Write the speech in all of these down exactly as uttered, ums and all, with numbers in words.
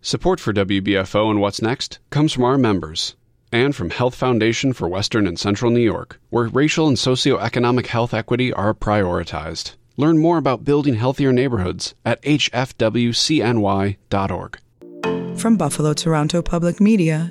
Support for W B F O and What's Next comes from our members and from Health Foundation for Western and Central New York, where racial and socioeconomic health equity are prioritized. Learn more about building healthier neighborhoods at h f w c n y dot org. From Buffalo Toronto Public Media,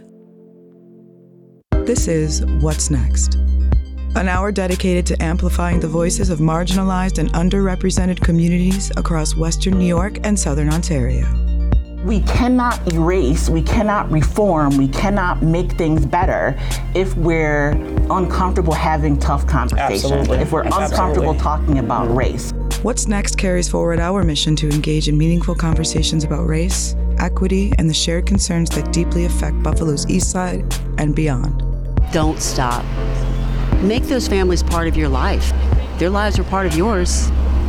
this is What's Next, an hour dedicated to amplifying the voices of marginalized and underrepresented communities across Western New York and Southern Ontario. We cannot erase, we cannot reform, we cannot make things better if we're uncomfortable having tough conversations, Absolutely. if we're Absolutely. uncomfortable talking about race. What's Next carries forward our mission to engage in meaningful conversations about race, equity, and the shared concerns that deeply affect Buffalo's East Side and beyond. Don't stop. Make those families part of your life. Their lives are part of yours.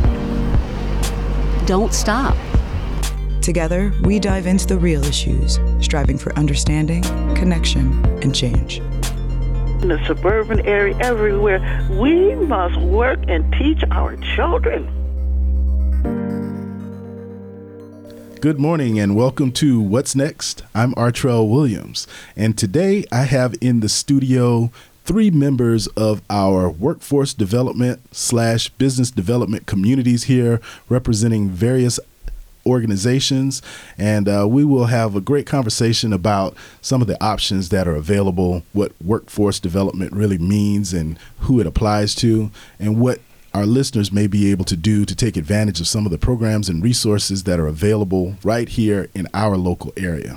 Don't stop. Together, we dive into the real issues, striving for understanding, connection, and change. In the suburban area, everywhere, we must work and teach our children. Good morning and welcome to What's Next. I'm Artrell Williams, and today I have in the studio three members of our workforce development slash business development communities here representing various organizations, and uh, we will have a great conversation about some of the options that are available, what workforce development really means and who it applies to, and what our listeners may be able to do to take advantage of some of the programs and resources that are available right here in our local area.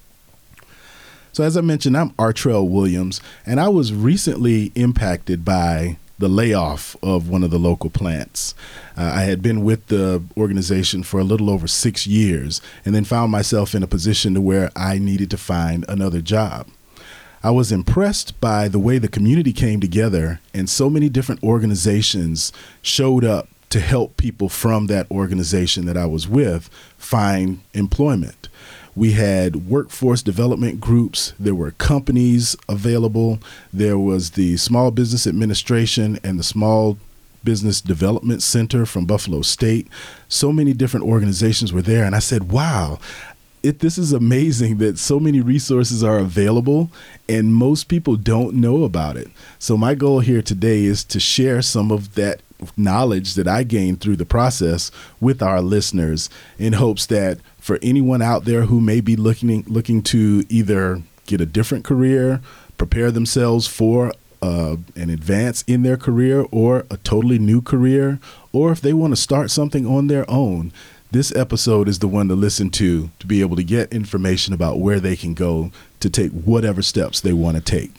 So as I mentioned, I'm Artrell Williams, and I was recently impacted by the layoff of one of the local plants. Uh, I had been with the organization for a little over six years and then found myself in a position to where I needed to find another job. I was impressed by the way the community came together and so many different organizations showed up to help people from that organization that I was with find employment. We had workforce development groups. There were companies available. There was the Small Business Administration and the Small Business Development Center from Buffalo State. So many different organizations were there. And I said, wow, it, this is amazing that so many resources are available and most people don't know about it. So my goal here today is to share some of that knowledge that I gained through the process with our listeners in hopes that for anyone out there who may be looking looking to either get a different career, prepare themselves for uh, an advance in their career or a totally new career, or if they want to start something on their own, this episode is the one to listen to to be able to get information about where they can go to take whatever steps they want to take.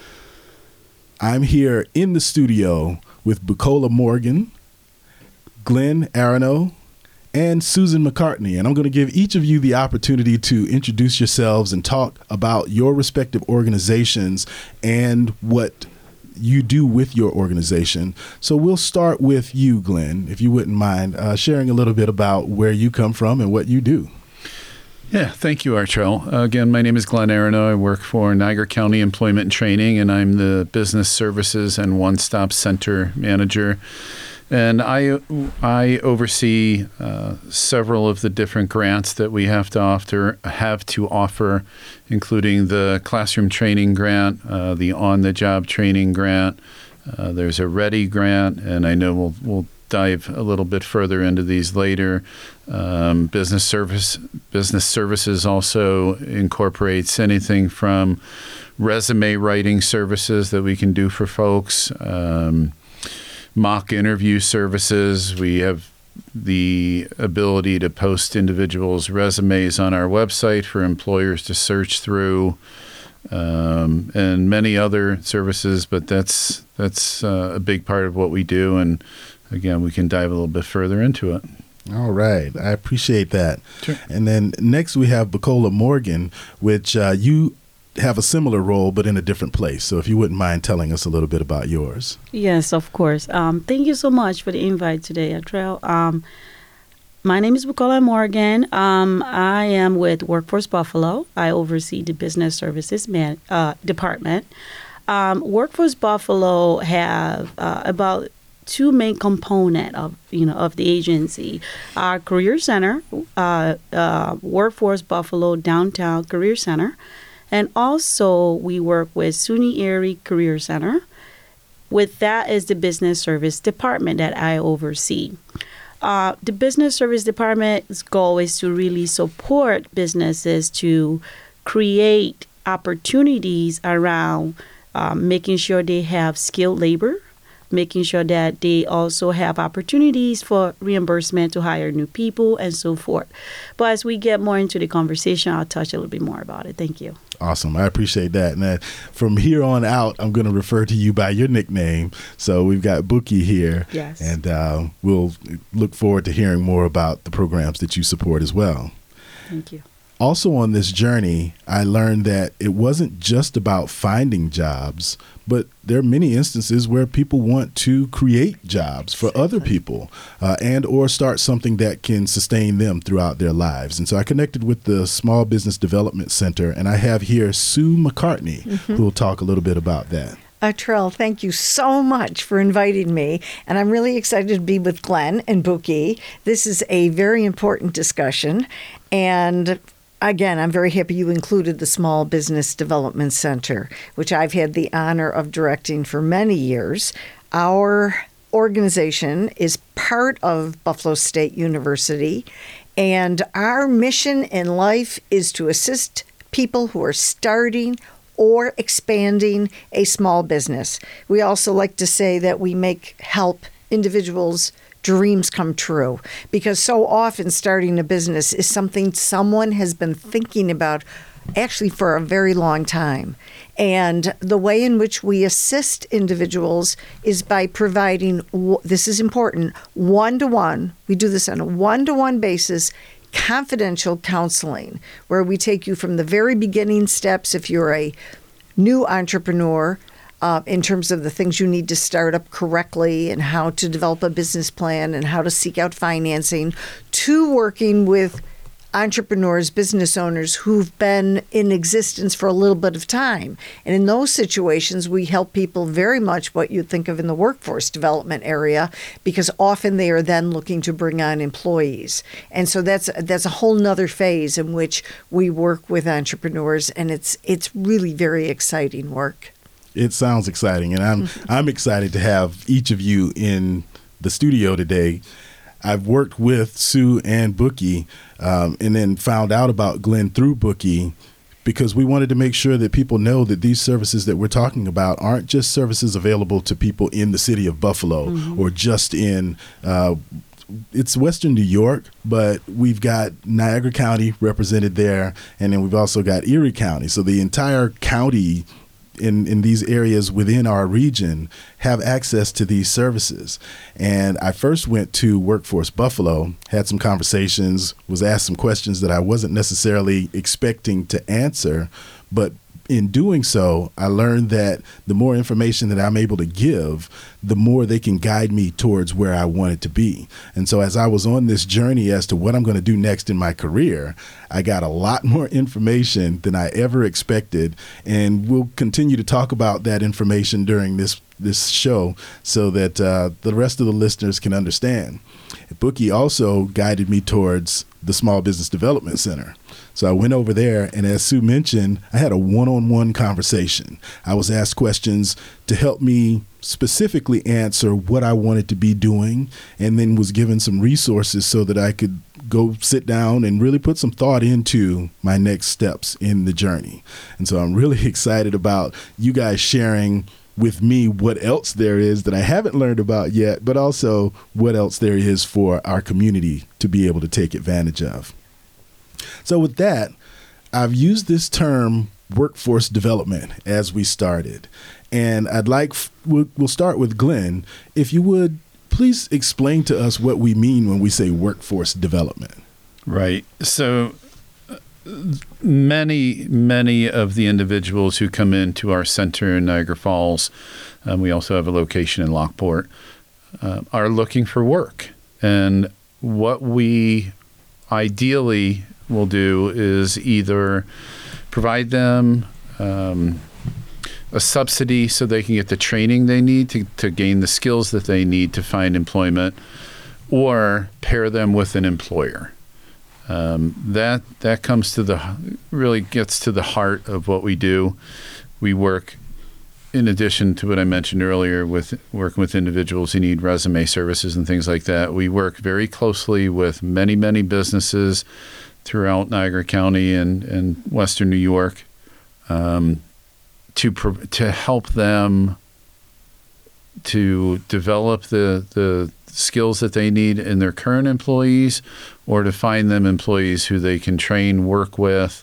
I'm here in the studio with Bukola Morgan, Glenn Arano, and Susan McCartney. And I'm going to give each of you the opportunity to introduce yourselves and talk about your respective organizations and what you do with your organization. So we'll start with you, Glenn, if you wouldn't mind uh, sharing a little bit about where you come from and what you do. Yeah, thank you, Artrell. Uh, again, my name is Glenn Arano. I work for Niagara County Employment and Training, and I'm the Business Services and One-Stop Center Manager. And I I oversee uh, several of the different grants that we have to offer, have to offer, including the Classroom Training Grant, uh, the On-the-Job Training Grant. Uh, there's a READY grant, and I know we'll we'll dive a little bit further into these later. Um, business service business services also incorporates anything from resume writing services that we can do for folks, um, mock interview services. We have the ability to post individuals' resumes on our website for employers to search through, um, and many other services. But that's that's uh, a big part of what we do, and again, we can dive a little bit further into it. All right. I appreciate that. Sure. And then next we have Bukola Morgan, which uh, you have a similar role, but in a different place. So if you wouldn't mind telling us a little bit about yours. Yes, of course. Um, thank you so much for the invite today, Artrell. Um, my name is Bukola Morgan. Um, I am with Workforce Buffalo. I oversee the Business Services man, uh, Department. Um, Workforce Buffalo have uh, about two main component of you know of the agency: our career center, uh, uh, Workforce Buffalo Downtown Career Center, and also we work with SUNY Erie Career Center. With that is the business service department that I oversee. Uh, the business service department's goal is to really support businesses to create opportunities around um, making sure they have skilled labor, making sure that they also have opportunities for reimbursement to hire new people and so forth. But as we get more into the conversation, I'll touch a little bit more about it. Thank you. Awesome. I appreciate that. And uh, from here on out, I'm going to refer to you by your nickname. So we've got Bookie here. Yes. And uh, we'll look forward to hearing more about the programs that you support as well. Thank you. Also on this journey, I learned that it wasn't just about finding jobs, but there are many instances where people want to create jobs for exactly. other people uh, and or start something that can sustain them throughout their lives. And so I connected with the Small Business Development Center, and I have here Sue McCartney, mm-hmm. who will talk a little bit about that. Artrell, thank you so much for inviting me. And I'm really excited to be with Glenn and Bookie. This is a very important discussion. And again, I'm very happy you included the Small Business Development Center, which I've had the honor of directing for many years. Our organization is part of Buffalo State University, and our mission in life is to assist people who are starting or expanding a small business. We also like to say that we make help individuals dreams come true, because so often starting a business is something someone has been thinking about actually for a very long time. And the way in which we assist individuals is by providing, this is important, one-to-one, we do this on a one-to-one basis, confidential counseling, where we take you from the very beginning steps if you're a new entrepreneur, Uh, in terms of the things you need to start up correctly and how to develop a business plan and how to seek out financing, to working with entrepreneurs, business owners who've been in existence for a little bit of time. And in those situations, we help people very much what you'd think of in the workforce development area, because often they are then looking to bring on employees. And so that's that's a whole nother phase in which we work with entrepreneurs, and it's it's really very exciting work. It sounds exciting, and I'm I'm excited to have each of you in the studio today. I've worked with Sue and Bookie, um, and then found out about Glenn through Bookie, because we wanted to make sure that people know that these services that we're talking about aren't just services available to people in the city of Buffalo mm-hmm. or just in uh, it's Western New York, but we've got Niagara County represented there, and then we've also got Erie County. So the entire county in, in these areas within our region have access to these services. And I first went to Workforce Buffalo, had some conversations, was asked some questions that I wasn't necessarily expecting to answer, but in doing so, I learned that the more information that I'm able to give, the more they can guide me towards where I wanted to be. And so as I was on this journey as to what I'm going to do next in my career, I got a lot more information than I ever expected. And we'll continue to talk about that information during this this show so that uh, the rest of the listeners can understand. Bookie also guided me towards the Small Business Development Center. So I went over there, and as Sue mentioned, I had a one-on-one conversation. I was asked questions to help me specifically answer what I wanted to be doing, and then was given some resources so that I could go sit down and really put some thought into my next steps in the journey. And so I'm really excited about you guys sharing with me what else there is that I haven't learned about yet, but also what else there is for our community to be able to take advantage of. So with that, I've used this term workforce development as we started. And I'd like, we'll, we'll start with Glenn. If you would, please explain to us what we mean when we say workforce development. Right. So many, many of the individuals who come into our center in Niagara Falls, um, we also have a location in Lockport, uh, are looking for work. And what we ideally will do is either provide them um, a subsidy so they can get the training they need to, to gain the skills that they need to find employment, or pair them with an employer. Um, that that comes to the really gets to the heart of what we do. We work, in addition to what I mentioned earlier, with working with individuals who need resume services and things like that. We work very closely with many, many businesses throughout Niagara County and, and Western New York um, to pro- to help them to develop the the skills that they need in their current employees, or to find them employees who they can train, work with,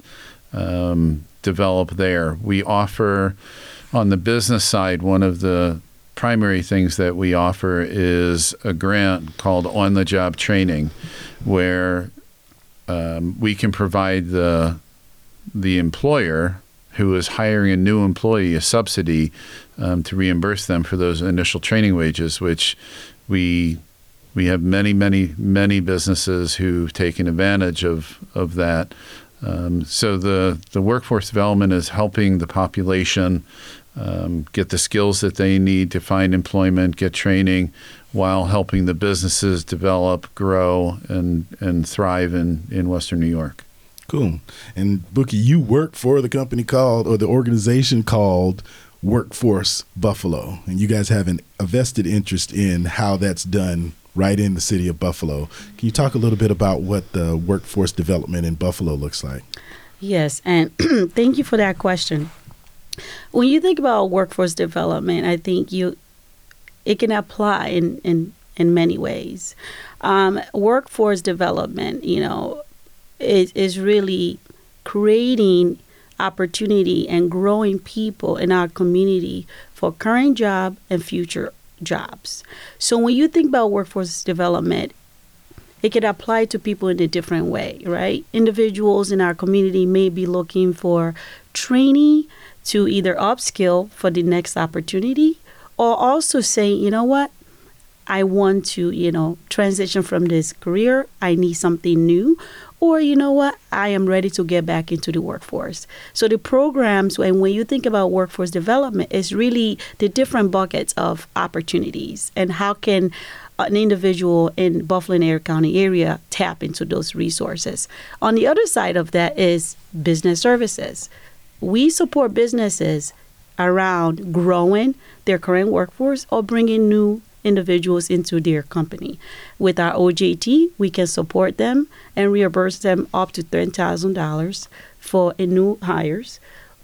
um, develop there. We offer, on the business side, one of the primary things that we offer is a grant called On-the-Job Training, where um, we can provide the the employer who is hiring a new employee a subsidy um, to reimburse them for those initial training wages, which we we have many, many, many businesses who've taken advantage of of that. Um, so the the workforce development is helping the population um, get the skills that they need to find employment, get training, while helping the businesses develop, grow, and and thrive in, in Western New York. Cool. And Bookie, you work for the company called, or the organization called, Workforce Buffalo, and you guys have an, a vested interest in how that's done right in the city of Buffalo. Can you talk a little bit about what the workforce development in Buffalo looks like? Yes, and thank you for that question. When you think about workforce development, I think you it can apply in in, in many ways. Um, workforce development, you know, is is really creating opportunity and growing people in our community for current job and future jobs. So when you think about workforce development, it could apply to people in a different way, right? Individuals in our community may be looking for training to either upskill for the next opportunity, or also saying, you know what, I want to, you know, transition from this career. I need something new. Or, you know what, I am ready to get back into the workforce. So the programs, and when you think about workforce development, it's really the different buckets of opportunities and how can an individual in Buffalo and Niagara County area tap into those resources. On the other side of that is business services. We support businesses around growing their current workforce or bringing new individuals into their company. With our O J T, we can support them and reimburse them up to ten thousand dollars for a new hires,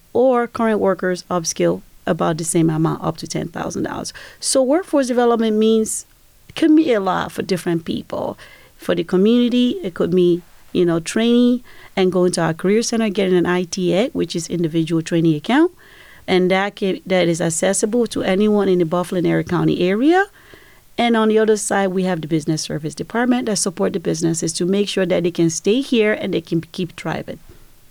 or current workers upskill about the same amount, up to ten thousand dollars. So workforce development means, it can be a lot for different people. For the community, it could be, you know, training and going to our career center, getting an I T A, which is individual training account, and that can, that is accessible to anyone in the Buffalo and Niagara County area. And on the other side, we have the business service department that support the businesses to make sure that they can stay here and they can keep thriving.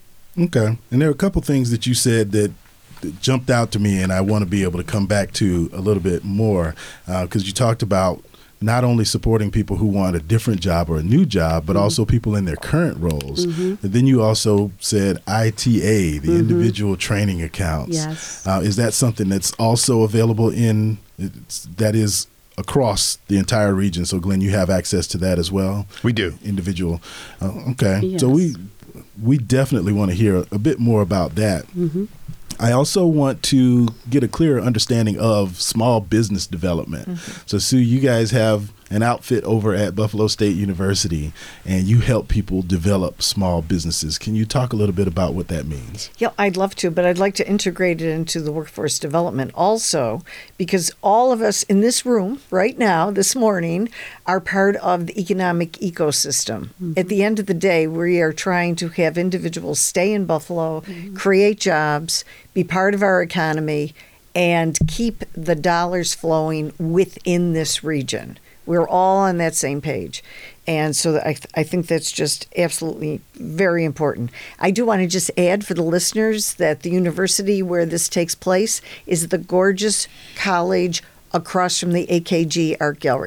Okay. And there are a couple things that you said that, that jumped out to me, and I want to be able to come back to a little bit more, because uh, you talked about not only supporting people who want a different job or a new job, but mm-hmm. also people in their current roles. Mm-hmm. But then you also said I T A, the mm-hmm. individual training accounts. Yes. Uh, is that something that's also available in, that is across the entire region? So Glenn, you have access to that as well? We do. Individual. Uh, okay. Yes. So we we definitely want to hear a bit more about that. Mm-hmm. I also want to get a clearer understanding of small business development. Mm-hmm. So Sue, you guys have an outfit over at Buffalo State University, and you help people develop small businesses. Can you talk a little bit about what that means? Yeah, I'd love to, but I'd like to integrate it into the workforce development also, because all of us in this room right now, this morning, are part of the economic ecosystem. Mm-hmm. At the end of the day, we are trying to have individuals stay in Buffalo, mm-hmm. create jobs, be part of our economy, and keep the dollars flowing within this region. We're all on that same page. And so I, th- I think that's just absolutely very important. I do want to just add for the listeners that the university where this takes place is the gorgeous college across from the A K G Art Gallery.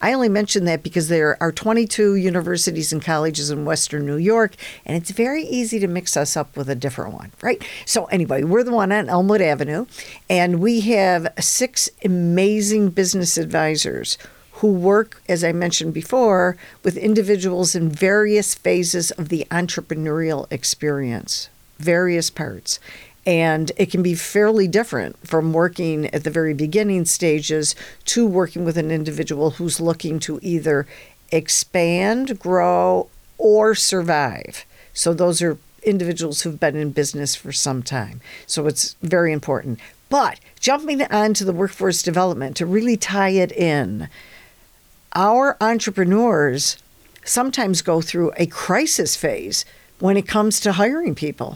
I only mention that because there are twenty-two universities and colleges in Western New York, and it's very easy to mix us up with a different one, right? So anyway, we're the one on Elmwood Avenue, and we have six amazing business advisors who work, as I mentioned before, with individuals in various phases of the entrepreneurial experience, various parts. And it can be fairly different from working at the very beginning stages to working with an individual who's looking to either expand, grow, or survive. So those are individuals who've been in business for some time. So it's very important. But jumping on to the workforce development, to really tie it in, our entrepreneurs sometimes go through a crisis phase when it comes to hiring people.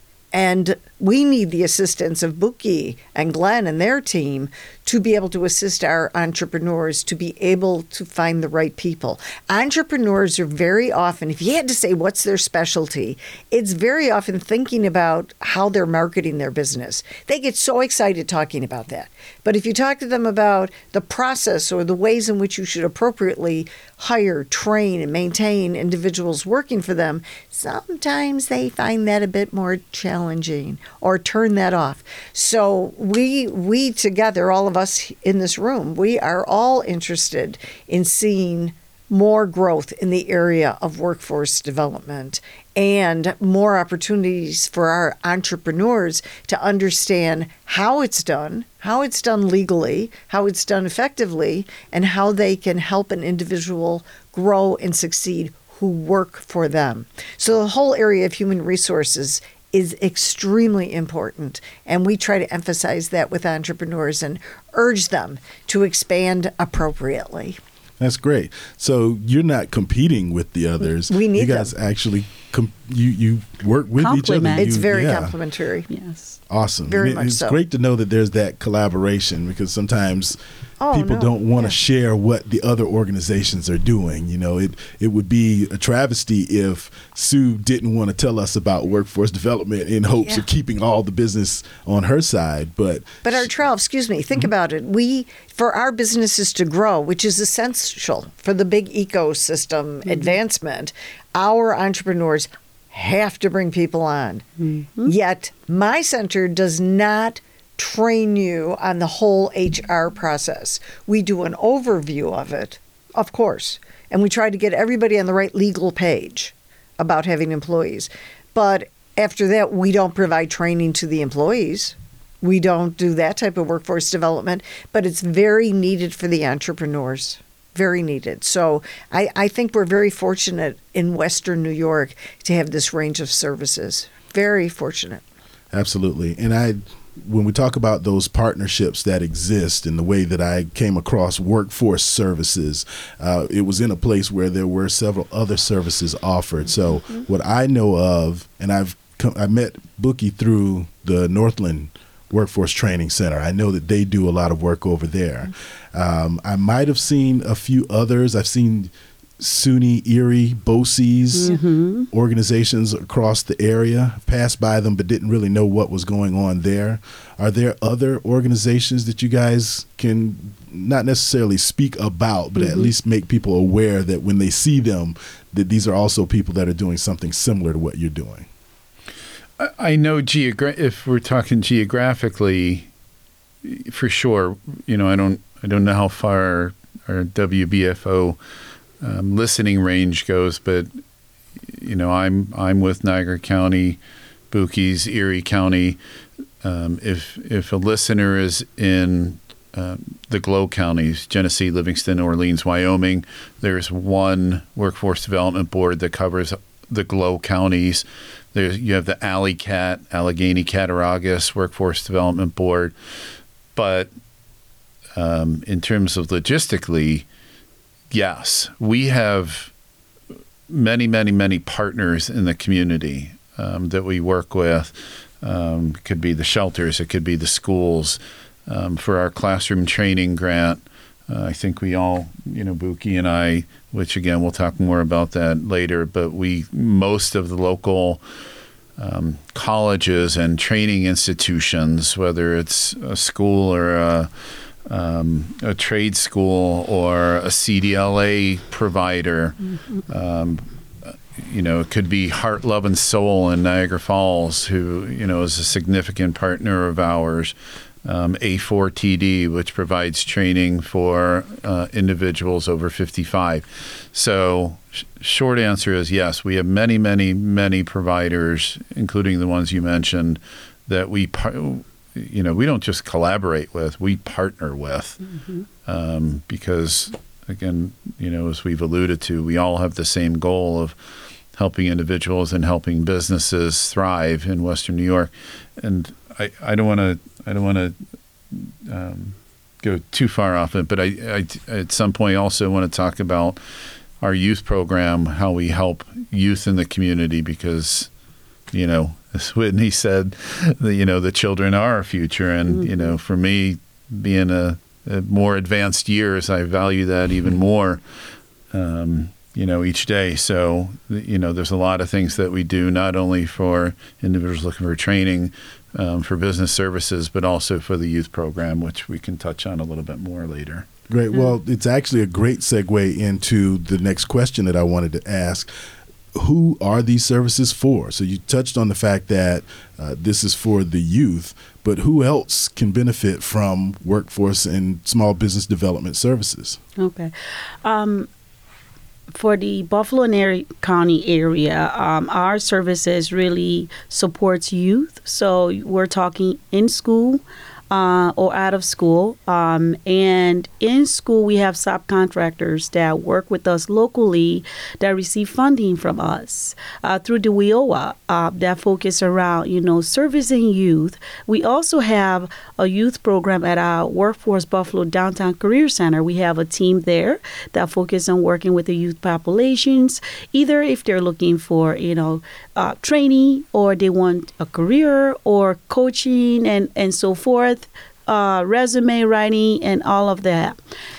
And we need the assistance of Buki and Glenn and their team to be able to assist our entrepreneurs to be able to find the right people. Entrepreneurs are very often, if you had to say what's their specialty, it's very often thinking about how they're marketing their business. They get so excited talking about that. But if you talk to them about the process or the ways in which you should appropriately hire, train, and maintain individuals working for them, sometimes they find that a bit more challenging or turn that off. So we we together, all of us in this room, we are all interested in seeing more growth in the area of workforce development and more opportunities for our entrepreneurs to understand how it's done, how it's done legally, how it's done effectively, and how they can help an individual grow and succeed who work for them. So the whole area of human resources is extremely important, and we try to emphasize that with entrepreneurs and urge them to expand appropriately. That's great. So you're not competing with the others. We need you guys them. actually com- you you work with each other. You, It's very yeah. complementary. Yes. Awesome. Very And it- much it's so. great to know that there's that collaboration, because sometimes Oh, people no. don't want to Yeah. share what the other organizations are doing. You know, it it would be a travesty if Sue didn't want to tell us about workforce development in hopes Yeah. of keeping all the business on her side. But But our trial, excuse me, think about it. We, for our businesses to grow, which is essential for the big ecosystem advancement, our entrepreneurs have to bring people on. Yet my center does not train you on the whole H R process. We do an overview of it, of course, and we try to get everybody on the right legal page about having employees. But after that, we don't provide training to the employees. We don't do that type of workforce development, but it's very needed for the entrepreneurs. Very needed. So I, I think we're very fortunate in Western New York to have this range of services. Very fortunate. Absolutely. And I, when we talk about those partnerships that exist and the way that I came across workforce services, uh, it was in a place where there were several other services offered. So mm-hmm. what I know of, and I've come, I met Buki through the Northland Workforce Training Center. I know that they do a lot of work over there. Um, I might have seen a few others. I've seen SUNY, Erie, BOCES Mm-hmm. organizations across the area. Passed by them but didn't really know what was going on there. Are there other organizations that you guys can not necessarily speak about, but Mm-hmm. at least make people aware that when they see them, that these are also people that are doing something similar to what you're doing? I know geogra- if we're talking geographically, for sure, you know, I don't I don't know how far our W B F O um, listening range goes, but you know, I'm I'm with Niagara County, Buki's, Erie County. Um, if if a listener is in um, the Glow counties, Genesee, Livingston, Orleans, Wyoming, there's one workforce development board that covers the Glow counties. There's, you have the Alley Cat, Allegheny Cattaraugus Workforce Development Board. But um, in terms of logistically, yes, we have many, many, many partners in the community um, that we work with. Um, it could be the shelters, it could be the schools. Um, for our classroom training grant, uh, I think we all, you know, Buki and I, which again, we'll talk more about that later, but we, most of the local um, colleges and training institutions, whether it's a school or a, um, a trade school or a C D L A provider. Mm-hmm. Um, you know, it could be Heart, Love, and Soul in Niagara Falls, who, you know, is a significant partner of ours. Um, A four T D, which provides training for uh, individuals over fifty-five. So sh- short answer is yes, we have many, many, many providers, including the ones you mentioned, that we, par- you know, we don't just collaborate with, we partner with. Mm-hmm. Um, because, again, you know, as we've alluded to, we all have the same goal of helping individuals and helping businesses thrive in Western New York. And I, I don't want to I don't want to um, go too far off it, but I, I at some point also want to talk about our youth program, how we help youth in the community, because, you know, as Whitney said, the, you know, the children are our future. And, mm-hmm. you know, for me, being a, a more advanced years, I value that even more, um, you know, each day. So, you know, there's a lot of things that we do, not only for individuals looking for training, Um, for business services, but also for the youth program, which we can touch on a little bit more later. Great. Well, it's actually a great segue into the next question that I wanted to ask. Who are these services for? So you touched on the fact that uh, this is for the youth, but who else can benefit from workforce and small business development services? Okay. Um, For the Buffalo and Erie County area, um, our services really supports youth. So we're talking in school uh, or out of school. Um, and in school, we have subcontractors that work with us locally that receive funding from us uh, through the W I O A uh, that focus around, you know, servicing youth. We also have a youth program at our Workforce Buffalo Downtown Career Center. We have a team there that focus on working with the youth populations, either if they're looking for, you know, uh, training, or they want a career or coaching and, and so forth, uh, resume writing and all of that.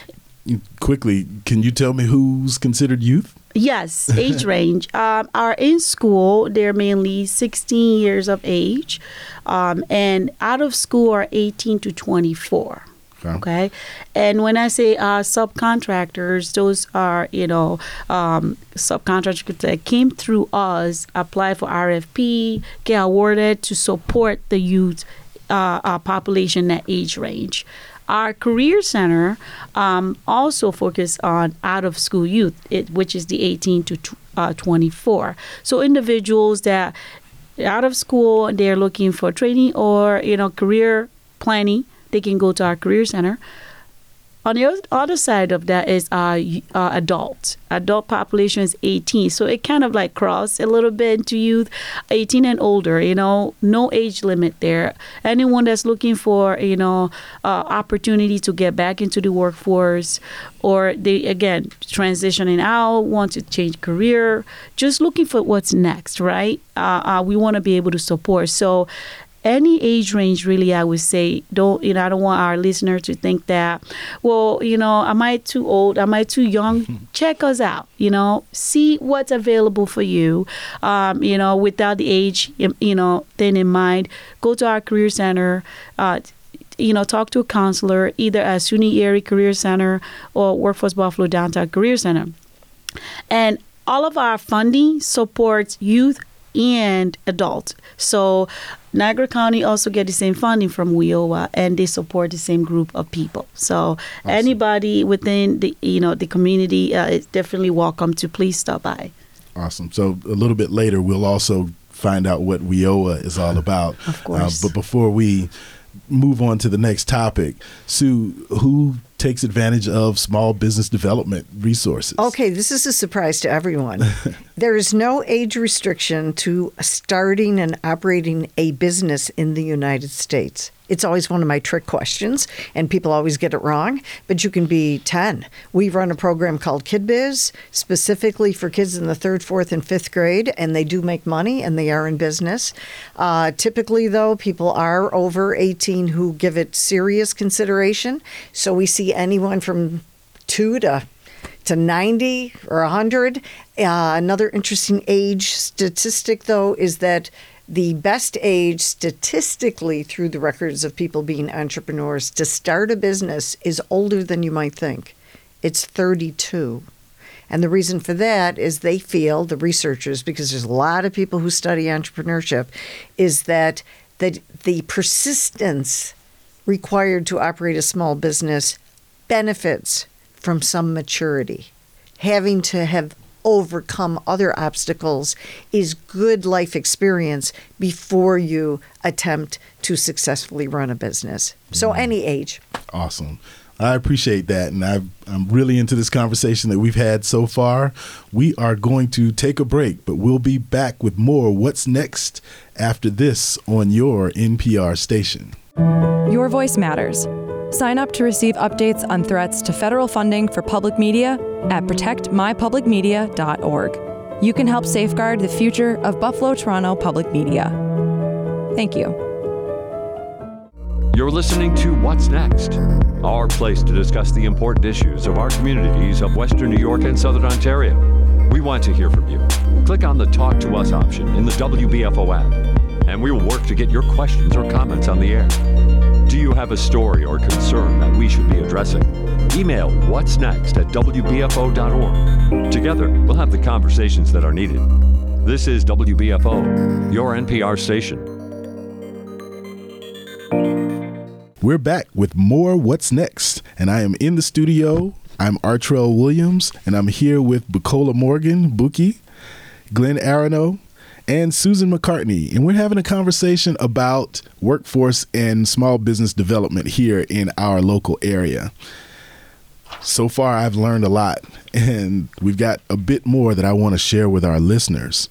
Quickly, can you tell me who's considered youth? Yes, age range. Um, are in school, they're mainly sixteen years of age, um, and out of school are eighteen to twenty-four. Okay. okay. And when I say uh, subcontractors, those are, you know, um, subcontractors that came through us, apply for R F P, get awarded to support the youth uh, uh, population, that age range. Our career center um, also focus on out-of-school youth, it, which is the eighteen to twenty-four. So individuals that are out of school, they're looking for training or, you know, career planning, they can go to our career center. On the other side of that is uh, uh, adult. Adult population is eighteen. So it kind of like cross a little bit into youth, eighteen and older, you know, no age limit there. Anyone that's looking for, you know, uh, opportunity to get back into the workforce, or they, again, transitioning out, want to change career, just looking for what's next, right? Uh, uh, we want to be able to support. So any age range, really, I would say, don't, you know, I don't want our listener to think that, well, you know, am I too old? Am I too young? Check us out, you know, see what's available for you, um, you know, without the age, you know, thing in mind. Go to our career center, uh, you know, talk to a counselor, either at SUNY Erie Career Center or Workforce Buffalo Downtown Career Center. And all of our funding supports youth and adults. So Niagara County also get the same funding from W I O A, and they support the same group of people. So awesome. Anybody within the, you know, the community uh, is definitely welcome to please stop by. Awesome. So a little bit later, we'll also find out what W I O A is all about. Of course. Uh, but before we move on to the next topic, Sue, who takes advantage of small business development resources? Okay, this is a surprise to everyone. There is no age restriction to starting and operating a business in the United States. It's always one of my trick questions, and people always get it wrong, but you can be ten. We run a program called KidBiz, specifically for kids in the third, fourth, and fifth grade, and they do make money, and they are in business. Uh, typically, though, people are over eighteen who give it serious consideration, so we see anyone from two to to ninety or one hundred. Uh, another interesting age statistic, though, is that the best age statistically through the records of people being entrepreneurs to start a business is older than you might think. It's thirty-two. And the reason for that is they feel, the researchers, because there's a lot of people who study entrepreneurship, is that the, the persistence required to operate a small business benefits from some maturity. Having to have overcome other obstacles is good life experience before you attempt to successfully run a business. So any age. Awesome. I appreciate that, and I've, I'm really into this conversation that we've had so far. We are going to take a break, but we'll be back with more What's Next after this on your N P R station. Your voice matters. Sign up to receive updates on threats to federal funding for public media at protect my public media dot org. You can help safeguard the future of Buffalo Toronto Public Media. Thank you. You're listening to What's Next, our place to discuss the important issues of our communities of Western New York and Southern Ontario. We want to hear from you. Click on the Talk to Us option in the W B F O app, and we will work to get your questions or comments on the air. Do you have a story or concern that we should be addressing? Email what's next at W B F O dot org. Together, we'll have the conversations that are needed. This is W B F O, your N P R station. We're back with more What's Next, and I am in the studio. I'm Artrell Williams, and I'm here with Bucola Morgan, Buki, Glenn Arano, and Susan McCartney, and we're having a conversation about workforce and small business development here in our local area. So far, I've learned a lot, and we've got a bit more that I want to share with our listeners.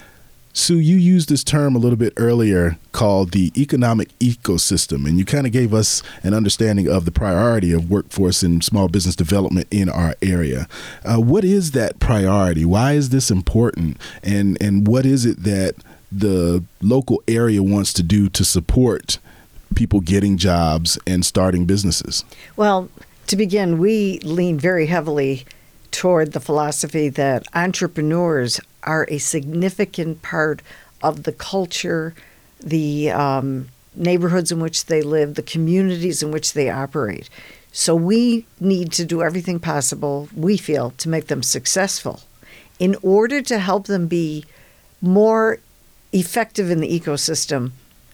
Sue, you used this term a little bit earlier called the economic ecosystem, and you kind of gave us an understanding of the priority of workforce and small business development in our area. Uh, what is that priority? Why is this important? And, and what is it that the local area wants to do to support people getting jobs and starting businesses? Well, to begin, we lean very heavily toward the philosophy that entrepreneurs are a significant part of the culture, the um, neighborhoods in which they live, the communities in which they operate. So we need to do everything possible, we feel, to make them successful in order to help them be more effective in the ecosystem.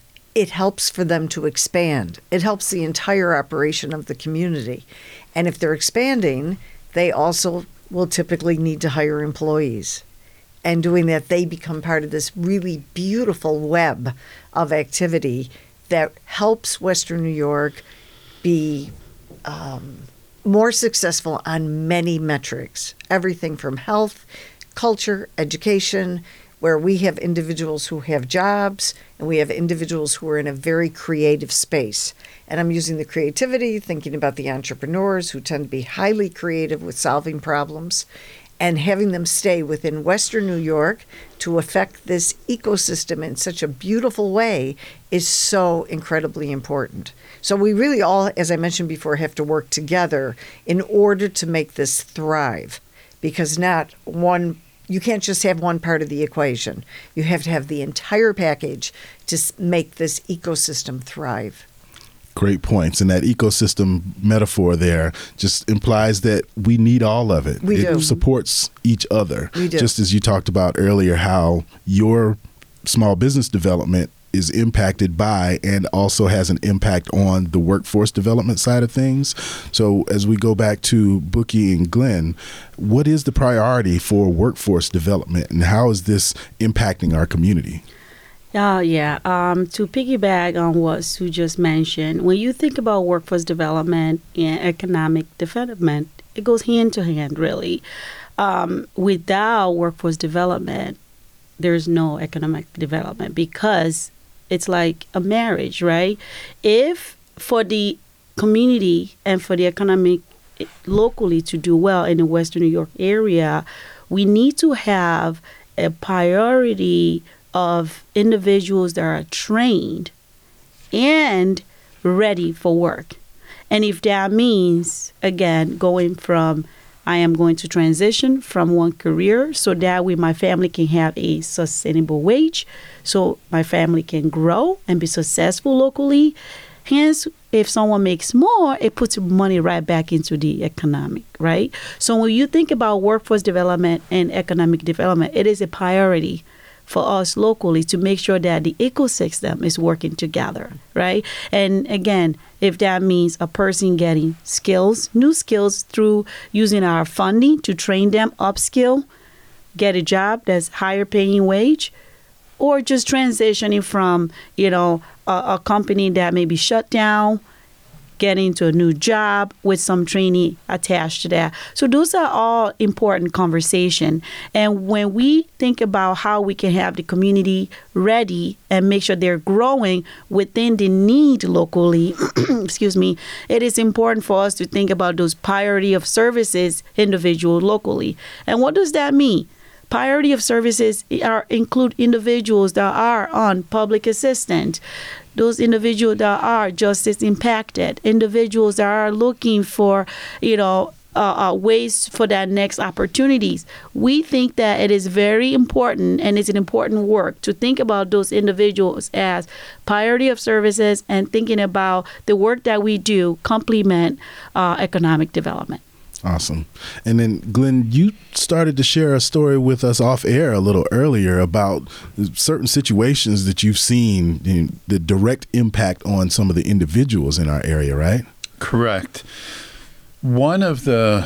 It helps for them to expand. It helps the entire operation of the community. And if they're expanding, they also will typically need to hire employees. And doing that, they become part of this really beautiful web of activity that helps Western New York be um, more successful on many metrics. Everything from health, culture, education, where we have individuals who have jobs and we have individuals who are in a very creative space. And I'm using the creativity, thinking about the entrepreneurs who tend to be highly creative with solving problems, and having them stay within Western New York to affect this ecosystem in such a beautiful way is so incredibly important. So we really all, as I mentioned before, have to work together in order to make this thrive, because not one You can't just have one part of the equation. You have to have the entire package to make this ecosystem thrive. Great points. And that ecosystem metaphor there just implies that we need all of it. We it do. supports each other. We do. Just as you talked about earlier, how your small business development is impacted by and also has an impact on the workforce development side of things. So as we go back to Buki and Glenn, what is the priority for workforce development and how is this impacting our community? Oh, yeah. Um, to piggyback on what Sue just mentioned, when you think about workforce development and economic development, it goes hand to hand, really. Um, without workforce development, there's no economic development, because it's like a marriage, right? If for the community and for the economic locally to do well in the Western New York area, we need to have a priority of individuals that are trained and ready for work. And if that means, again, going from I am going to transition from one career so that way my family can have a sustainable wage, so my family can grow and be successful locally. Hence, if someone makes more, it puts money right back into the economic, right? So when you think about workforce development and economic development, it is a priority for us locally to make sure that the ecosystem is working together, right? And again, if that means a person getting skills, new skills through using our funding to train them, upskill, get a job that's higher paying wage, or just transitioning from, you know, a, a company that may be shut down, getting into a new job with some training attached to that. So those are all important conversation. And when we think about how we can have the community ready and make sure they're growing within the need locally, excuse me, it is important for us to think about those priority of services individual locally. And what does that mean? Priority of services are include individuals that are on public assistance, those individuals that are justice impacted, individuals that are looking for, you know, uh, uh, ways for that next opportunities. We think that it is very important, and it's an important work to think about those individuals as priority of services and thinking about the work that we do complement uh, economic development. Awesome. And then, Glenn, you started to share a story with us off air a little earlier about certain situations that you've seen, you know, the direct impact on some of the individuals in our area, right? Correct. One of the,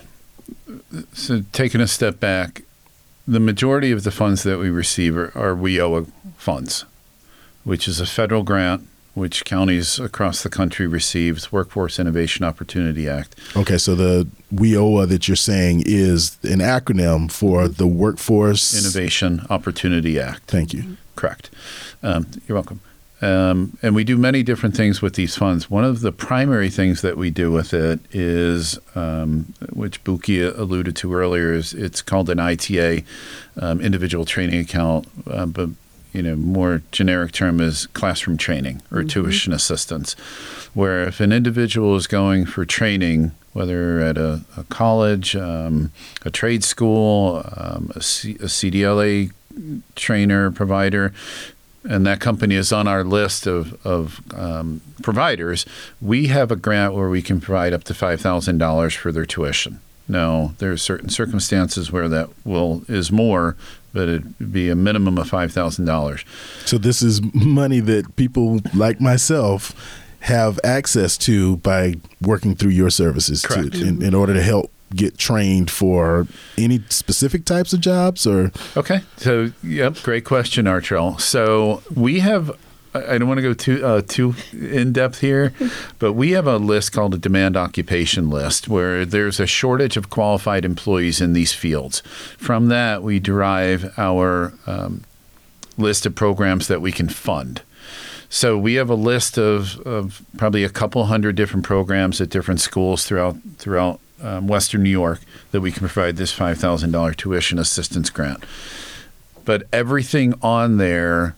so taking a step back, the majority of the funds that we receive are, are W I O A funds, which is a federal grant which counties across the country receives, Workforce Innovation Opportunity Act. Okay, so the W I O A that you're saying is an acronym for the Workforce Innovation Opportunity Act. Thank you. Correct. Um, you're welcome. Um, and we do many different things with these funds. One of the primary things that we do with it is, um, which Buki alluded to earlier, is it's called an I T A, um, individual training account, uh, but you know, more generic term is classroom training or mm-hmm. tuition assistance, where if an individual is going for training, whether at a, a college, um, a trade school, um, a, C, a C D L A trainer, provider, and that company is on our list of, of um, providers, we have a grant where we can provide up to five thousand dollars for their tuition. Now, there are certain circumstances where that will is more, but it'd be a minimum of five thousand dollars. So this is money that people like myself have access to by working through your services to, in, in order to help get trained for any specific types of jobs or? Okay. So, yep, great question, Artrell. So we have, I don't want to go too uh, too in depth here, but we have a list called a demand occupation list where there's a shortage of qualified employees in these fields. From that, we derive our um, list of programs that we can fund. So we have a list of, of probably a couple hundred different programs at different schools throughout throughout um, Western New York that we can provide this five thousand dollars tuition assistance grant. But everything on there,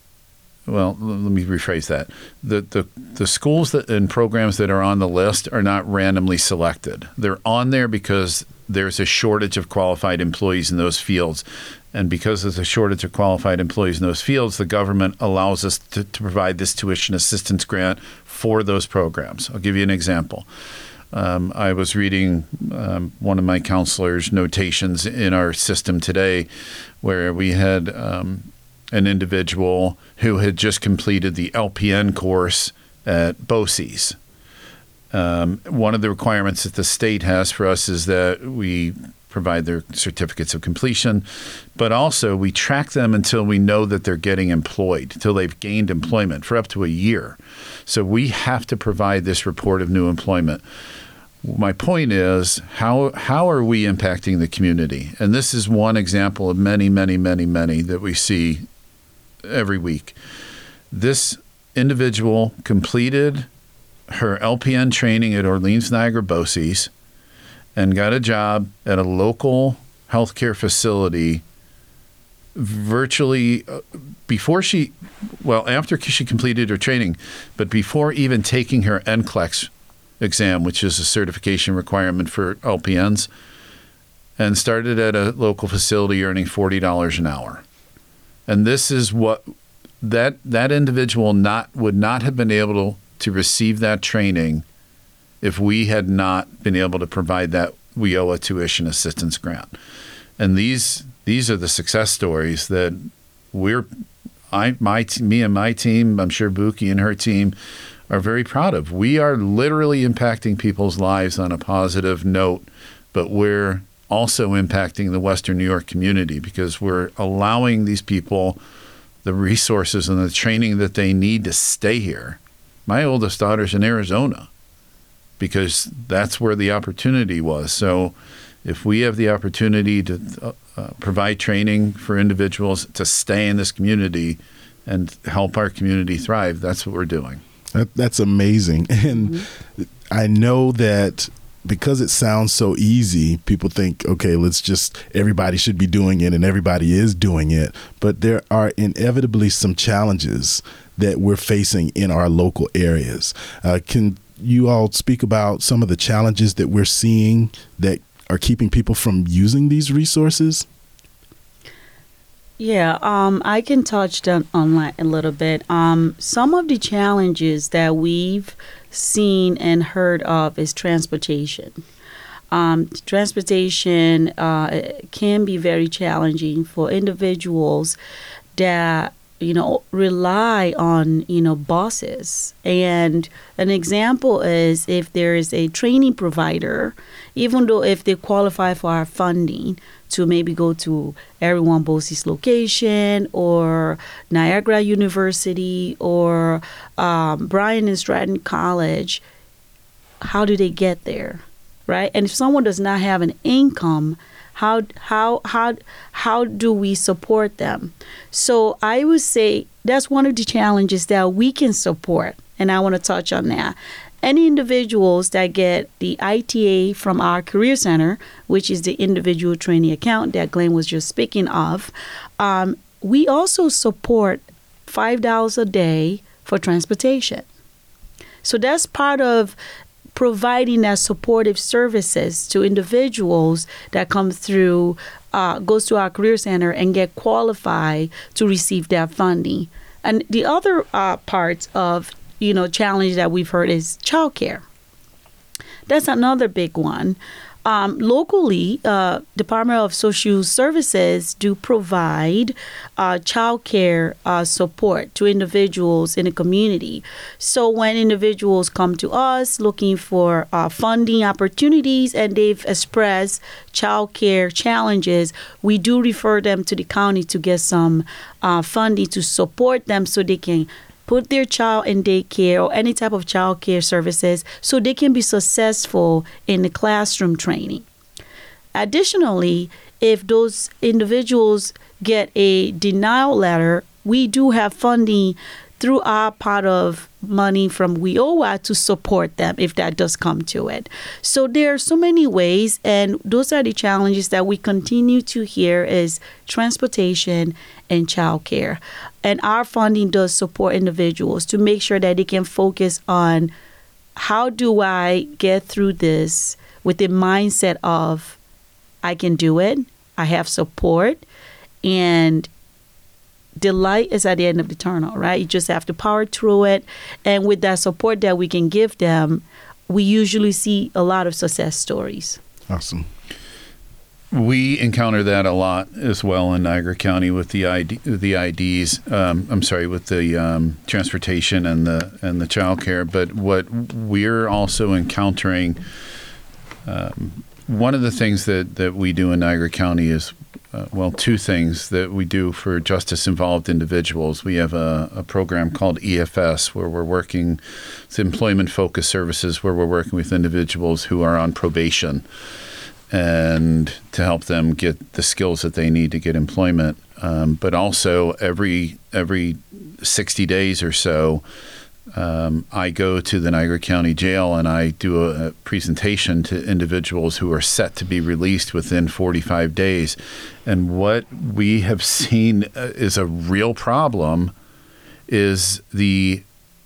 well, let me rephrase that. The, the the schools that and programs that are on the list are not randomly selected. They're on there because there's a shortage of qualified employees in those fields. And because there's a shortage of qualified employees in those fields, the government allows us to, to provide this tuition assistance grant for those programs. I'll give you an example. Um, I was reading um, one of my counselor's notations in our system today where we had um, an individual who had just completed the L P N course at BOCES. Um, one of the requirements that the state has for us is that we provide their certificates of completion, but also we track them until we know that they're getting employed, until they've gained employment for up to a year. So we have to provide this report of new employment. My point is, how how are we impacting the community? And this is one example of many, many, many, many that we see every week. This individual completed her L P N training at Orleans Niagara BOCES and got a job at a local healthcare facility virtually uh, before she, well, after she completed her training, but before even taking her N C L E X exam, which is a certification requirement for L P Ns. and started at a local facility earning forty dollars an hour. And this is what that that individual not would not have been able to, to receive that training if we had not been able to provide that W I O A tuition assistance grant. And these these are the success stories that we're I my me and my team, I'm sure Buki and her team are very proud of. We are literally impacting people's lives on a positive note, but we're also impacting the Western New York community because we're allowing these people the resources and the training that they need to stay here. My oldest daughter's in Arizona because that's where the opportunity was. So if we have the opportunity to uh, uh, provide training for individuals to stay in this community and help our community thrive, that's what we're doing. That, that's amazing. And mm-hmm. I know that because it sounds so easy, people think, okay, let's just, everybody should be doing it, and everybody is doing it. But there are inevitably some challenges that we're facing in our local areas. Uh, can you all speak about some of the challenges that we're seeing that are keeping people from using these resources? Yeah, um, I can touch on, on that a little bit. Um, some of the challenges that we've seen and heard of is transportation. Um, transportation uh, can be very challenging for individuals that, you know, rely on, you know, buses. And an example is if there is a training provider, even though if they qualify for our funding to maybe go to Erewhon Bosse's location or Niagara University or um, Bryan and Stratton College, how do they get there, right? And if someone does not have an income, how how how how do we support them? So I would say that's one of the challenges that we can support, and I want to touch on that. Any individuals that get the I T A from our Career Center, which is the individual training account that Glenn was just speaking of, um, we also support five dollars a day for transportation. So that's part of providing that supportive services to individuals that come through, uh, goes to our Career Center and get qualified to receive that funding. And the other uh, parts of you know, challenge that we've heard is childcare. That's another big one. Um, locally, uh, Department of Social Services do provide uh, childcare uh, support to individuals in the community. So when individuals come to us looking for uh, funding opportunities and they've expressed childcare challenges, we do refer them to the county to get some uh, funding to support them so they can put their child in daycare or any type of child care services so they can be successful in the classroom training. Additionally, if those individuals get a denial letter, we do have funding through our pot of money from W I O A to support them if that does come to it. So there are so many ways, and those are the challenges that we continue to hear is transportation and childcare. And our funding does support individuals to make sure that they can focus on how do I get through this with the mindset of I can do it, I have support, and the light is at the end of the tunnel, right? You just have to power through it. And with that support that we can give them, we usually see a lot of success stories. Awesome. We encounter that a lot as well in Niagara County with the I D, the I Ds. Um, I'm sorry, with the um, transportation and the and the childcare. But what we're also encountering, um, one of the things that, that we do in Niagara County is, uh, well, two things that we do for justice-involved individuals. We have a, a program called E F S where we're working, it's employment-focused services, where we're working with individuals who are on probation, and to help them get the skills that they need to get employment. Um, but also every every sixty days or so, um, I go to the Niagara County Jail and I do a, a presentation to individuals who are set to be released within forty-five days. And what we have seen is a real problem is the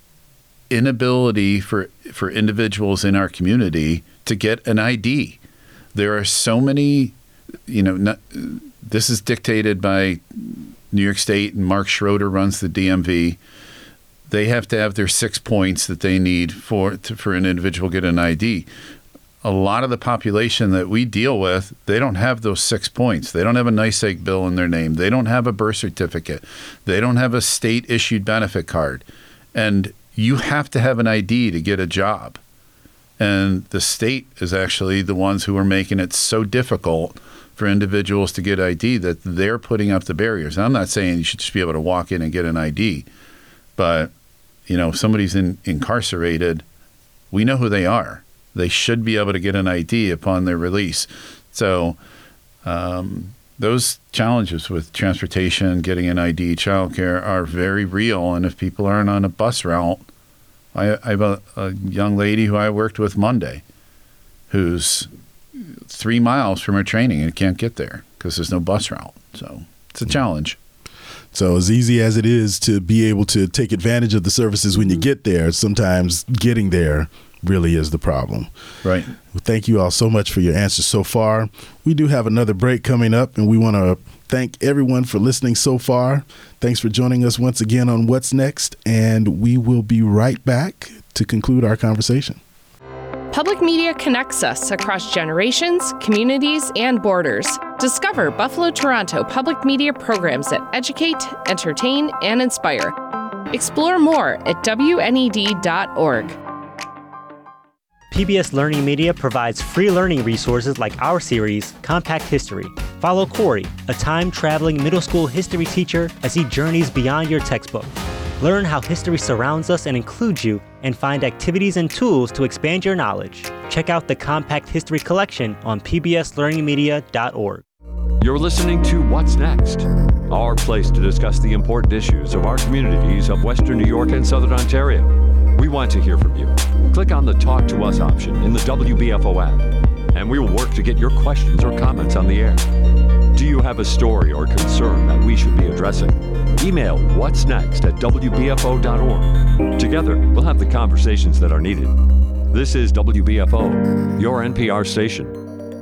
inability for for individuals in our community to get an I D. There are so many you know, not, this is dictated by New York State, and Mark Schroeder runs the D M V. They have to have their six points that they need for to, for an individual to get an I D. A lot of the population that we deal with, they don't have those six points. They don't have a NYSEG bill in their name. They don't have a birth certificate. They don't have a state-issued benefit card. And you have to have an I D to get a job. And the state is actually the ones who are making it so difficult for individuals to get I D that they're putting up the barriers. And I'm not saying you should just be able to walk in and get an I D, but you know, if somebody's in, incarcerated, we know who they are. They should be able to get an I D upon their release. So um, those challenges with transportation, getting an I D, childcare are very real. And if people aren't on a bus route, I, I have a, a young lady who I worked with Monday who's three miles from her training and can't get there because there's no bus route. So it's a challenge. So as easy as it is to be able to take advantage of the services when you get there, sometimes getting there really is the problem. Right. Well, thank you all so much for your answers so far. We do have another break coming up, and we want to thank everyone for listening so far. Thanks for joining us once again on What's Next, and we will be right back to conclude our conversation. Public media connects us across generations, communities, and borders. Discover Buffalo Toronto public media programs that educate, entertain, and inspire. Explore more at W N E D dot org. P B S Learning Media provides free learning resources like our series, Compact History. Follow Corey, a time-traveling middle school history teacher, as he journeys beyond your textbook. Learn how history surrounds us and includes you, and find activities and tools to expand your knowledge. Check out the Compact History collection on P B S learning media dot org. You're listening to What's Next, our place to discuss the important issues of our communities of Western New York and Southern Ontario. We want to hear from you. Click on the Talk to Us option in the W B F O app, and we will work to get your questions or comments on the air. Do you have a story or concern that we should be addressing? Email what's next at W B F O dot org. Together, we'll have the conversations that are needed. This is W B F O, your N P R station.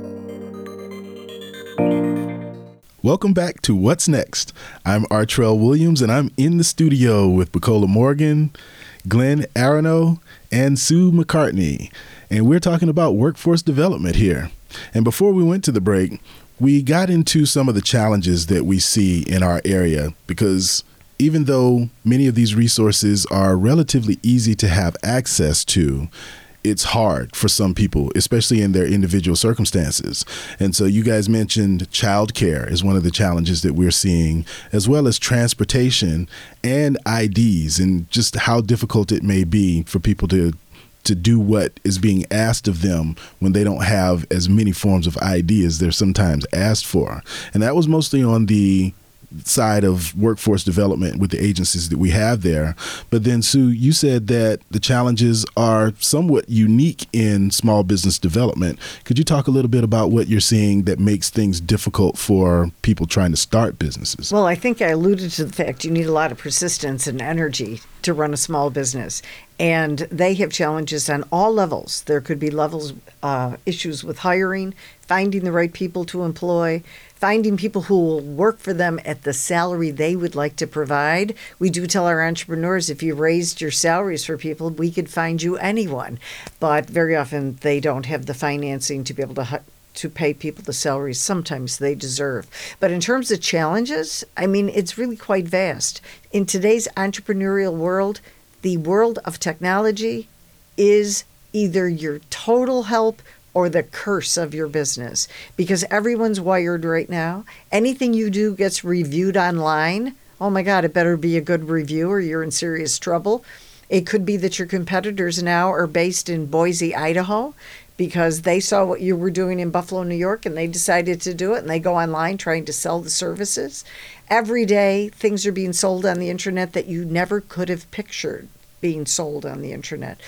Welcome back to What's Next. I'm Artrell Williams, and I'm in the studio with Bucola Morgan, Glenn Arano, and Sue McCartney. And we're talking about workforce development here. And before we went to the break, we got into some of the challenges that we see in our area, because even though many of these resources are relatively easy to have access to, it's hard for some people, especially in their individual circumstances. And so you guys mentioned childcare is one of the challenges that we're seeing, as well as transportation and I Ds, and just how difficult it may be for people to to do what is being asked of them when they don't have as many forms of I D as they're sometimes asked for. And that was mostly on the side of workforce development with the agencies that we have there. But then, Sue, you said that the challenges are somewhat unique in small business development. Could you talk a little bit about what you're seeing that makes things difficult for people trying to start businesses? Well, I think I alluded to the fact you need a lot of persistence and energy to run a small business. And they have challenges on all levels. There could be levels, uh, issues with hiring, finding the right people to employ, finding people who will work for them at the salary they would like to provide. We do tell our entrepreneurs, if you raised your salaries for people, we could find you anyone. But very often they don't have the financing to be able to to pay people the salaries sometimes they deserve. But in terms of challenges, I mean, it's really quite vast. In today's entrepreneurial world, the world of technology is either your total help or the curse of your business, because everyone's wired right now. Anything you do gets reviewed online. Oh my God, it better be a good review or you're in serious trouble. It could be that your competitors now are based in Boise, Idaho, because they saw what you were doing in Buffalo, New York, and they decided to do it, and they go online trying to sell the services. Every day, things are being sold on the internet that you never could have pictured being sold on the internet.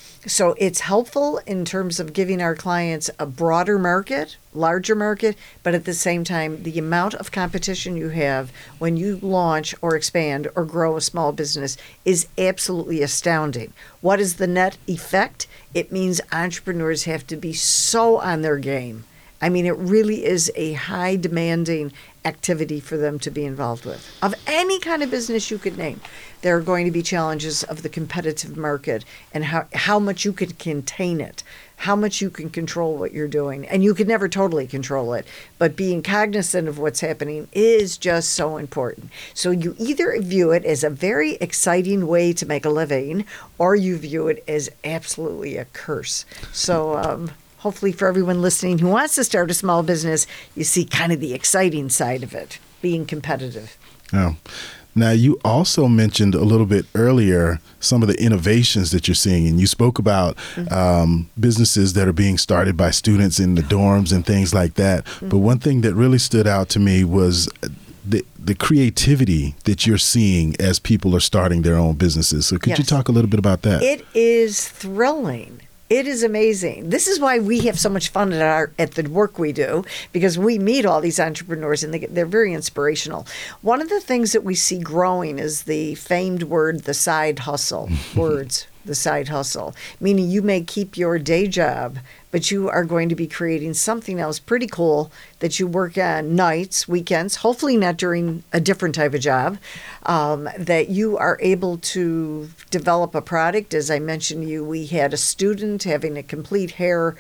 So it's helpful in terms of giving our clients a broader market, larger market, but at the same time, the amount of competition you have when you launch or expand or grow a small business is absolutely astounding. What is the net effect? It means entrepreneurs have to be so on their game I mean, it really is a high demanding activity for them to be involved with. Of any kind of business you could name, there are going to be challenges of the competitive market and how, how much you can contain it, how much you can control what you're doing. And you can never totally control it, but being cognizant of what's happening is just so important. So you either view it as a very exciting way to make a living, or you view it as absolutely a curse. So, um, hopefully for everyone listening who wants to start a small business, you see kind of the exciting side of it, being competitive. Oh. Now, you also mentioned a little bit earlier some of the innovations that you're seeing, and you spoke about mm-hmm. um, businesses that are being started by students in the dorms and things like that. Mm-hmm. But one thing that really stood out to me was the the creativity that you're seeing as people are starting their own businesses. So could yes. you talk a little bit about that? It is thrilling. It is amazing. This is why we have so much fun at our at the work we do, because we meet all these entrepreneurs and they, they're very inspirational. One of the things that we see growing is the famed word, the side hustle, words, the side hustle, meaning you may keep your day job, but you are going to be creating something else pretty cool that you work on nights, weekends, hopefully not during a different type of job, um, that you are able to develop a product. As I mentioned to you, we had a student having a complete hair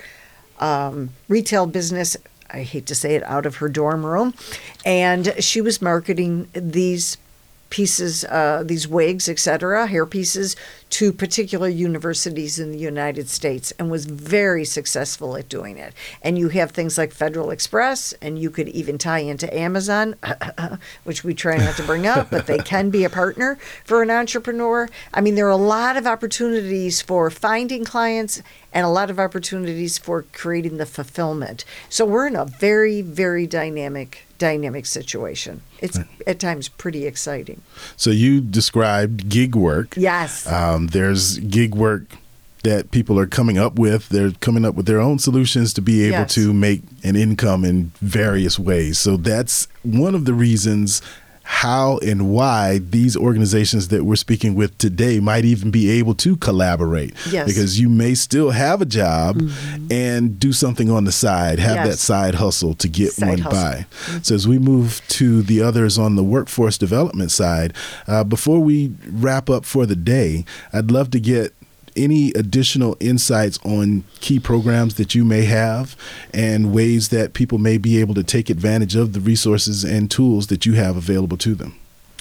um, retail business, I hate to say it, out of her dorm room, and she was marketing these pieces, uh, these wigs, et cetera, hair pieces, to particular universities in the United States, and was very successful at doing it. And you have things like Federal Express, and you could even tie into Amazon, which we try not to bring up, but they can be a partner for an entrepreneur. I mean, there are a lot of opportunities for finding clients and a lot of opportunities for creating the fulfillment. So we're in a very, very dynamic dynamic situation. It's at times pretty exciting. So you described gig work. Yes. Um, there's gig work that people are coming up with. They're coming up with their own solutions to be able yes. to make an income in various ways. So that's one of the reasons how and why these organizations that we're speaking with today might even be able to collaborate. Yes. Because you may still have a job mm-hmm. and do something on the side, have yes. that side hustle to get side one hustle. by. Mm-hmm. So as we move to the others on the workforce development side, uh, before we wrap up for the day, I'd love to get any additional insights on key programs that you may have and ways that people may be able to take advantage of the resources and tools that you have available to them.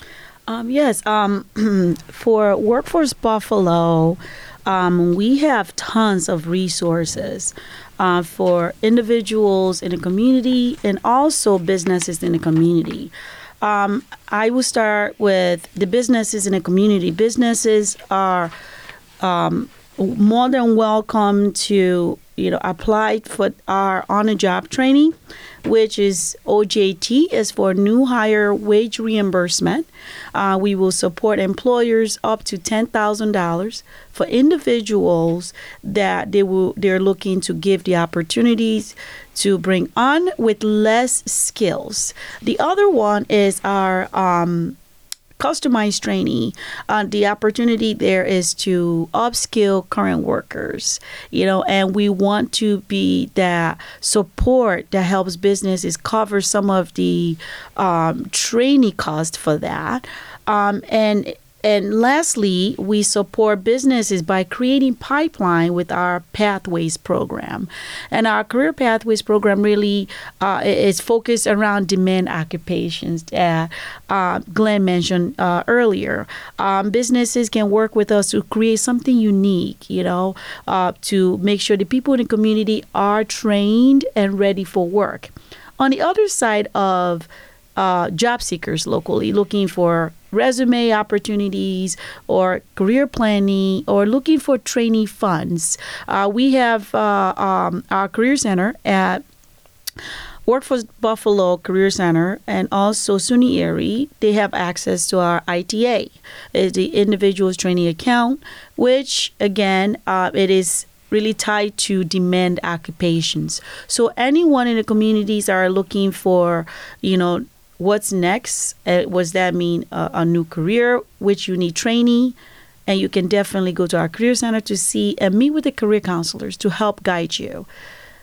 Um, yes, um, for Workforce Buffalo, um, we have tons of resources uh, for individuals in the community and also businesses in the community. Um, I will start with the businesses in the community. Businesses are Um, more than welcome to, you know, apply for our on-the-job training, which is O J T, is for new hire wage reimbursement. Uh, we will support employers up to ten thousand dollars for individuals that they will they're looking to give the opportunities to bring on with less skills. The other one is our um, customized training. Uh, the opportunity there is to upskill current workers, you know, and we want to be that support that helps businesses cover some of the um, training costs for that. Um, and And lastly, we support businesses by creating pipeline with our Pathways program. And our Career Pathways program really uh, is focused around demand occupations that uh, Glenn mentioned uh, earlier. Um, businesses can work with us to create something unique, you know, uh, to make sure the people in the community are trained and ready for work. On the other side of uh, job seekers locally looking for resume opportunities or career planning or looking for trainee funds, Uh, we have uh, um, our Career Center at Workforce Buffalo Career Center and also SUNY Erie. They have access to our I T A, it's the Individuals Training Account, which again, uh, it is really tied to demand occupations. So anyone in the communities are looking for, you know, what's next? Uh, what does that mean? Uh, a new career, which you need training, and you can definitely go to our Career Center to see and meet with the career counselors to help guide you.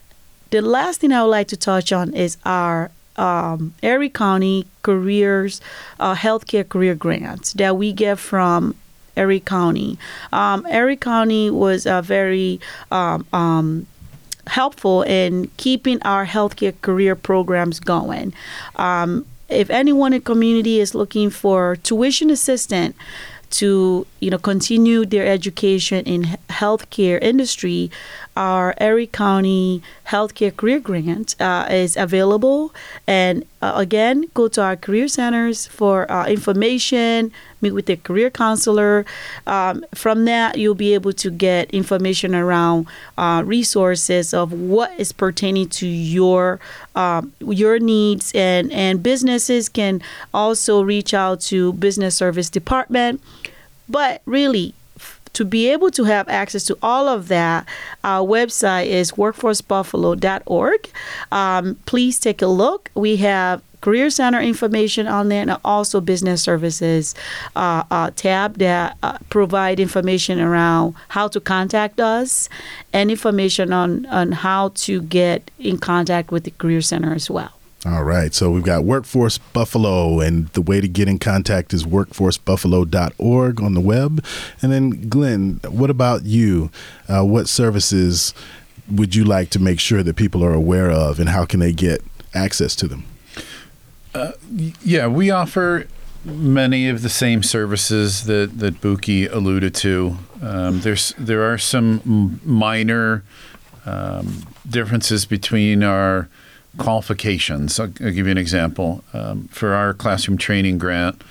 The last thing I would like to touch on is our um, Erie County Careers, uh, Healthcare Career Grants that we get from Erie County. Um, Erie County was a very um, um, helpful in keeping our healthcare career programs going. Um, if anyone in the community is looking for tuition assistance to, you know, continue their education in healthcare industry, our Erie County Healthcare Career Grant uh, is available. And uh, again, go to our career centers for uh, information, meet with the career counselor. Um, from that, you'll be able to get information around uh, resources of what is pertaining to your um, your needs. And, and businesses can also reach out to Business Service Department. But really, to be able to have access to all of that, our website is workforce buffalo dot org. Um, please take a look. We have Career Center information on there, and also Business Services uh, uh, tab that uh, provide information around how to contact us and information on, on how to get in contact with the Career Center as well. All right. So we've got Workforce Buffalo, and the way to get in contact is workforce buffalo dot org on the web. And then, Glenn, what about you? Uh, what services would you like to make sure that people are aware of, and how can they get access to them? Uh, yeah, we offer many of the same services that, that Buki alluded to. Um, there's there are some minor um, differences between our qualifications. I'll, I'll give you an example. Um, for our classroom training grant,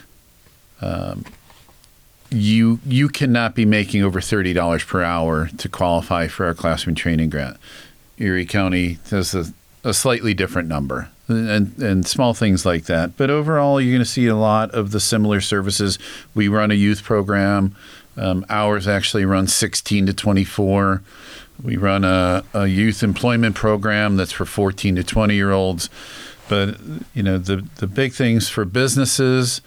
um, you you cannot be making over thirty dollars per hour to qualify for our classroom training grant. Erie County has a, a slightly different number, and, and small things like that. But overall, you're going to see a lot of the similar services. We run a youth program. Um, ours actually run sixteen to twenty-four. We run a, a youth employment program that's for fourteen to twenty year olds. But, you know, the, the big things for businesses,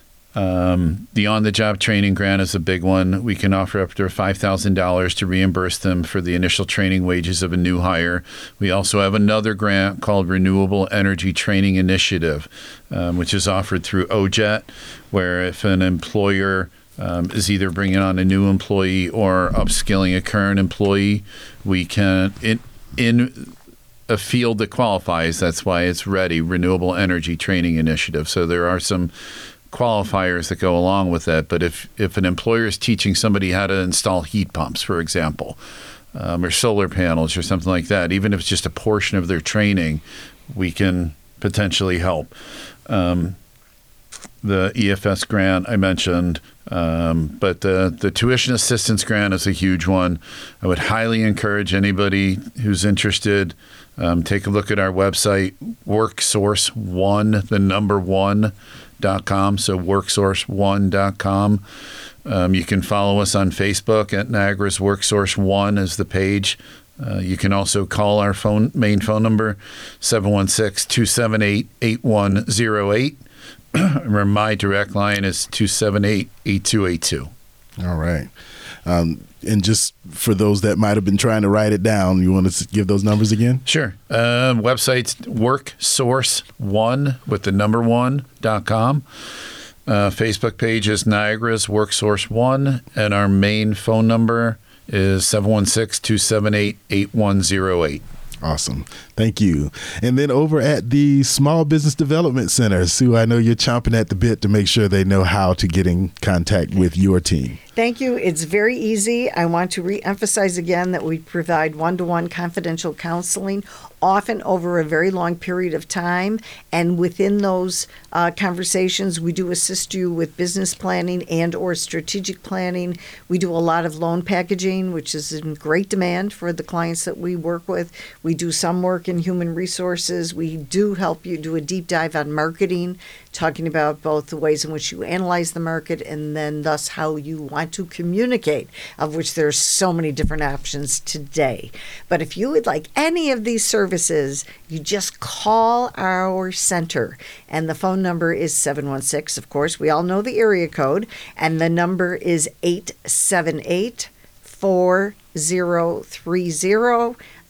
um, the on-the-job training grant is a big one. We can offer up to five thousand dollars to reimburse them for the initial training wages of a new hire. We also have another grant called Renewable Energy Training Initiative, um, which is offered through O J E T, where if an employer Um, is either bringing on a new employee or upskilling a current employee, we can, in, in a field that qualifies, that's why it's READY, Renewable Energy Training Initiative. So there are some qualifiers that go along with that. But if, if an employer is teaching somebody how to install heat pumps, for example, um, or solar panels or something like that, even if it's just a portion of their training, we can potentially help. Um, the E F S grant I mentioned, um, but the, the tuition assistance grant is a huge one. I would highly encourage anybody who's interested, um, take a look at our website, worksource one, the number one dot com. So worksource one dot com. Um, you can follow us on Facebook at Niagara's Worksource One is the page. Uh, you can also call our phone main phone number, seven one six, two seven eight, eight one zero eight. Remember, my direct line is two seven eight, eight two eight two. All right. Um, and just for those that might have been trying to write it down, you want to give those numbers again? Sure. Uh, website's worksource one with the number one dot com. Uh, Facebook page is Niagara's Worksource One, and our main phone number is seven one six, two seven eight, eight one zero eight. Awesome. Thank you. And then over at the Small Business Development Center, Sue, I know you're chomping at the bit to make sure they know how to get in contact with your team. Thank you. It's very easy. I want to re-emphasize again that we provide one-to-one confidential counseling, often over a very long period of time. And within those uh, conversations, we do assist you with business planning and or strategic planning. We do a lot of loan packaging, which is in great demand for the clients that we work with. We do some work in human resources. We do help you do a deep dive on marketing, talking about both the ways in which you analyze the market and then thus how you want to communicate, of which there's so many different options today. But if you would like any of these services, you just call our center. And the phone number is seven one six, of course, we all know the area code, and the number is eight seven eight, four zero three zero.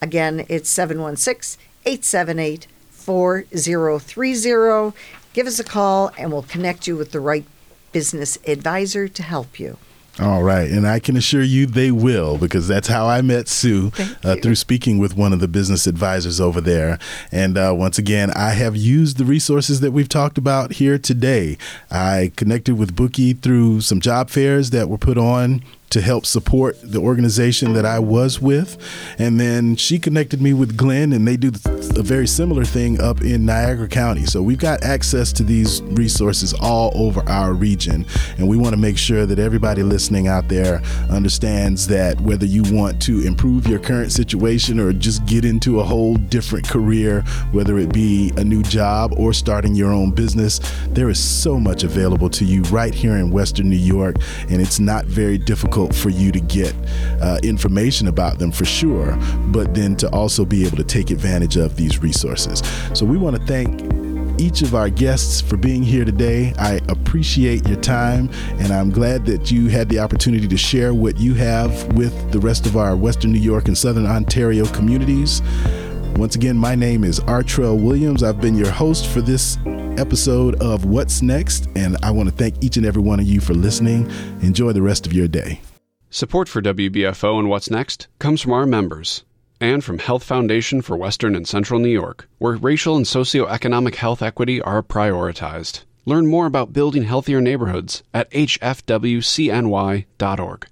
Again, it's seven one six, eight seven eight, four zero three zero. Give us a call and we'll connect you with the right business advisor to help you. All right. And I can assure you they will, because that's how I met Sue, uh, through speaking with one of the business advisors over there. And uh, once again, I have used the resources that we've talked about here today. I connected with Bookie through some job fairs that were put on to help support the organization that I was with. And then she connected me with Glenn, and they do a very similar thing up in Niagara County. So we've got access to these resources all over our region. And we want to make sure that everybody listening out there understands that whether you want to improve your current situation or just get into a whole different career, whether it be a new job or starting your own business, there is so much available to you right here in Western New York. And it's not very difficult for you to get uh, information about them for sure, but then to also be able to take advantage of these resources. So we want to thank each of our guests for being here today. I appreciate your time, and I'm glad that you had the opportunity to share what you have with the rest of our Western New York and Southern Ontario communities. Once again, my name is Artrell Williams. I've been your host for this episode of What's Next, and I want to thank each and every one of you for listening. Enjoy the rest of your day. Support for W B F O and What's Next comes from our members and from Health Foundation for Western and Central New York, where racial and socioeconomic health equity are prioritized. Learn more about building healthier neighborhoods at h f w c n y dot org.